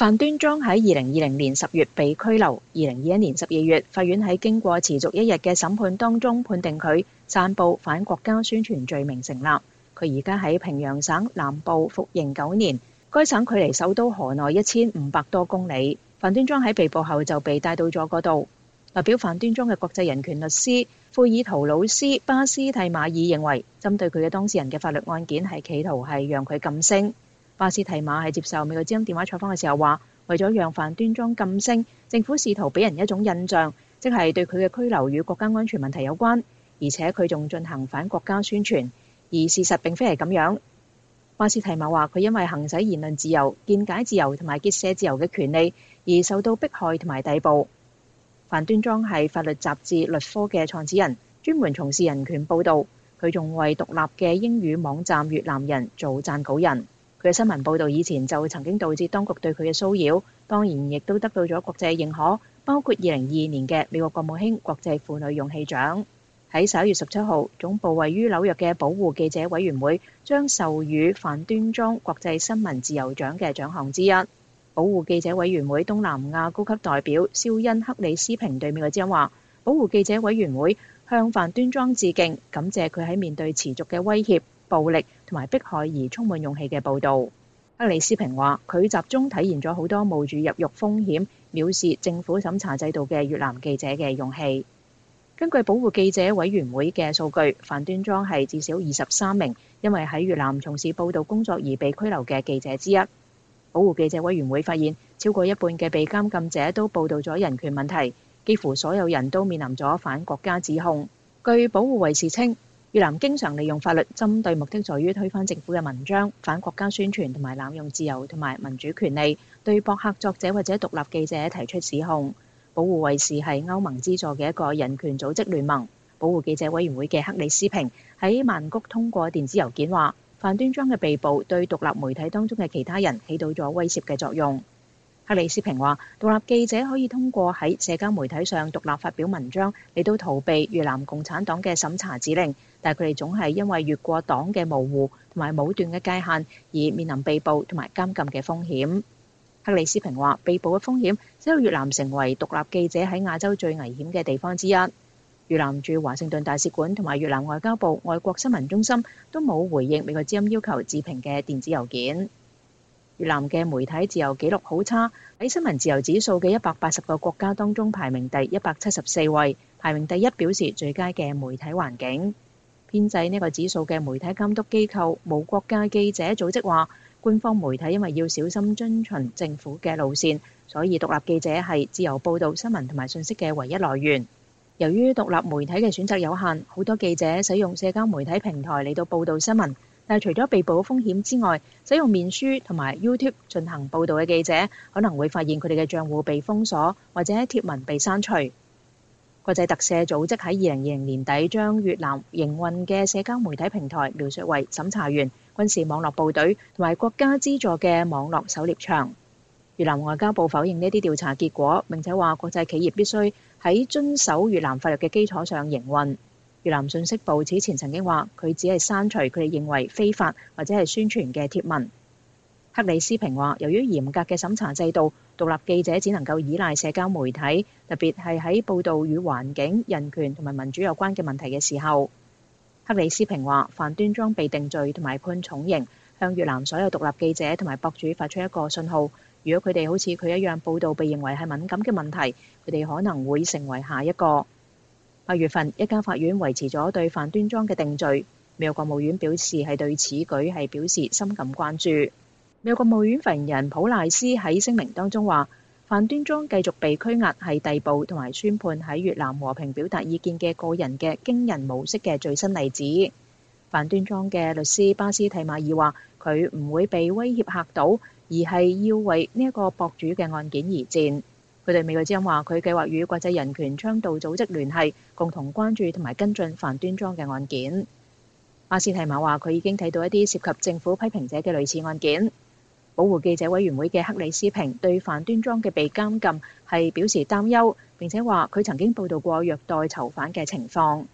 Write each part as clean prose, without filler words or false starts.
范端莊喺2020年10月被拘留，2021年12月，法院喺經過持續1日嘅審判當中，判定佢散佈反國家宣傳罪名成立。佢而家喺平陽省南部服刑9年，該省距離首都河內1500多公里。范端莊喺被捕後就被帶到咗嗰度。代表范端莊嘅國際人權律師庫爾圖魯斯巴斯蒂馬爾認為，針對佢嘅當事人嘅法律案件係企圖係讓佢噤聲。巴斯蒂馬喺接受美國之音電話採訪嘅時候話，為咗讓范端莊噤聲，政府試圖俾人一種印象，即係對佢嘅拘留與國家安全問題有關，而且佢仲進行反國家宣傳，而事實並非係咁樣。巴斯蒂馬話，佢因為行使言論自由、見解自由同埋結社自由嘅權利而受到迫害同埋逮捕。范端莊係法律雜誌律科嘅創始人，專門從事人權報導。佢仲為獨立嘅英語網站越南人做撰稿人。佢嘅新聞報導以前就曾經導致當局對佢嘅騷擾，當然亦都得到咗國際認可，包括2022年嘅美國國務卿國際婦女勇氣獎。喺11月17號，總部位於紐約嘅保護記者委員會將授予范端莊國際新聞自由獎嘅獎項之一。保護記者委員會東南亞高級代表肖恩克里斯平對美國之音話，保護記者委員會向范端莊致敬，感謝佢喺面對持續嘅威脅、暴力同埋迫害而充滿勇氣嘅報導。克里斯平話，佢集中體現咗好多冒住入獄風險、藐視政府審查制度嘅越南記者嘅勇氣。根據保護記者委員會嘅數據，范端莊係至少23名因為喺越南從事報導工作而被拘留嘅記者之一。保護記者委員會發現，超過一半嘅被監禁者都報導咗人權問題，幾乎所有人都面臨咗反國家指控。據保護衛士稱，越南經常利用法律針對目的在於推翻政府嘅文章、反國家宣傳同埋濫用自由同埋民主權利，對博客作者或者獨立記者提出指控。保護衛士係歐盟資助嘅一個人權組織聯盟。保護記者委員會嘅克里斯平喺曼谷通過電子郵件話，范端莊嘅被捕對獨立媒體當中嘅其他人起到咗威懾嘅作用。克里斯平話，獨立記者可以通過喺社交媒體上獨立發表文章嚟到逃避越南共產黨嘅審查指令，但佢哋總係因為越過黨嘅模糊同埋武斷嘅界限而面臨被捕同埋監禁嘅風險。克里斯平話，被捕嘅風險使到越南成為獨立記者喺亞洲最危險嘅地方之一。越南駐華盛頓大使館同埋越南外交部外國新聞中心都冇回應美國之音要求置評嘅電子郵件。越南嘅媒體自由記錄好差，喺新聞自由指數嘅180個國家當中排名第174位，排名第1表示最佳嘅媒體環境。編製呢個指數嘅媒體監督機構無國界記者組織話，官方媒體因為要小心遵循政府嘅路線，所以獨立記者係自由報導新聞同埋信息嘅唯一來源。由於獨立媒體嘅選擇有限，好多記者使用社交媒體平台嚟到報導新聞，但係除咗被捕嘅風險之外，使用面書同埋 YouTube 進行報導嘅記者可能會發現佢哋嘅帳戶被封鎖或者貼文被刪除。國際特赦組織喺2020年底將越南營運嘅社交媒體平台描述為審查員、軍事網絡部隊同埋國家資助嘅網絡狩獵場。越南外交部否認呢啲調查結果，並且話國際企業必須喺遵守越南法律嘅基礎上營運。越南信息部此前曾經話，佢只係刪除佢哋認為非法或者係宣傳嘅貼文。克里斯平話，由於嚴格嘅審查制度，獨立記者只能夠依賴社交媒體，特別係喺報導與環境、人權同埋民主有關嘅問題嘅時候。克里斯平話，范端莊被定罪同埋判重刑，向越南所有獨立記者同埋博主發出一個信號。如果佢哋好似佢一樣報導被認為係敏感嘅問題，佢哋可能會成為下一個。8月份，一家法院維持咗對范端莊嘅定罪。美國國務院表示係對此舉係表示深感關注。美國國務院發言人普賴斯喺聲明當中話，范端莊繼續被拘押係逮捕同埋宣判喺越南和平表達意見嘅個人嘅驚人模式嘅最新例子。范端莊嘅律師巴斯蒂馬爾話，佢唔會被威脅嚇到，而係要為呢一個博主嘅案件而戰。佢對美國之音話，佢計劃與國際人權倡導組織聯繫，共同關注同埋跟進范端莊嘅案件。巴斯蒂馬話，佢已經睇到一啲涉及政府批評者嘅類似案件。保護記者委員會嘅克里斯平對范端莊嘅被監禁係表示擔憂，並且話佢曾經報導過虐待囚犯嘅情況。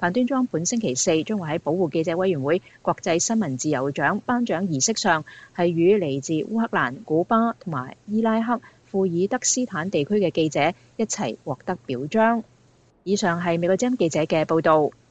范端莊本星期四將會喺保護記者委員會國際新聞自由獎頒獎儀式上，係與嚟自烏克蘭、古巴同埋伊拉克、庫爾德斯坦地區嘅記者一齊獲得表彰。以上係美國之音記者嘅報導。